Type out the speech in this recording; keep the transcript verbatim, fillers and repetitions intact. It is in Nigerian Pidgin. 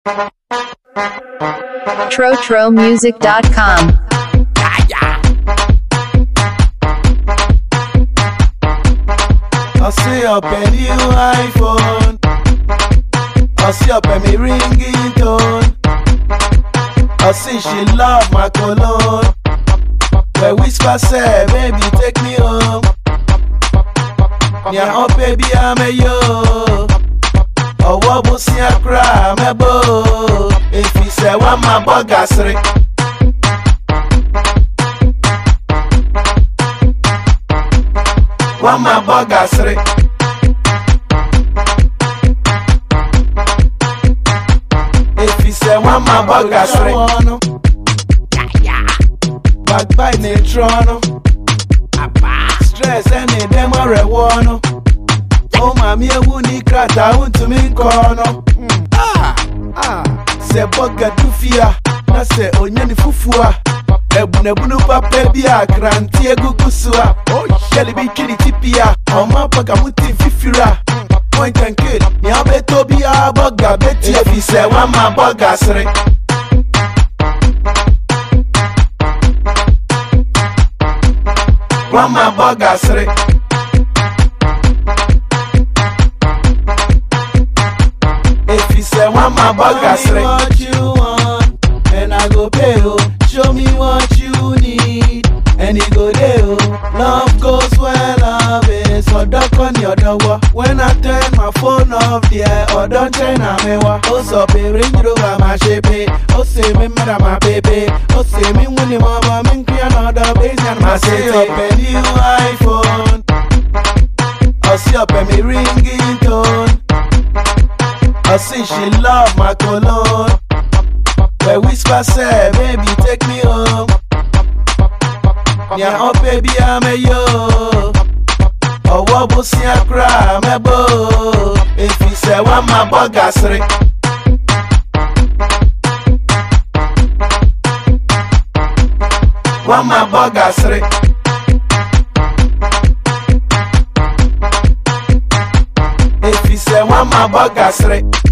Tro Tro Music dot com. I see up a new iPhone. I see up a me ringing tone. I see she love my cologne. Where whisper say, baby, take me home. Yeah, oh baby, I'm a yo. Oh, what was your cry, my boy? If he say, what my buggery. What my buggery. If he say, what my buggery. Back by Netrono. Stress any demo rewono. Oh mami ewu ni krata untu mi kono. Ah ah se boga dufia na se onyani fufua. Ebu nebunu papa bia kranti egukusua. Oh sheli bikini tipia. Oma boga muti fifira. Point and kill. Ni abeto bia boga beti efi se wama boga sre. Wama boga sre. If you say one my bugger, show me what you want, and I go pay you. Show me what you need, and it go there. Love goes where love is. So duck on your door. When I turn my phone off, yeah, or don't turn on me. Oh, so be ring over my shape. Oh, say me mother my baby. Oh, say me when you mama me create another base and my city. Up a new iPhone. I see up a me ringing tone. I see she love my cologne. Where whisper say, baby, take me home. Yeah, oh baby, I'm a yo. Oh, what was your cry, my boy? If he say, what my buggery. What my buggery. If he say, what my buggery.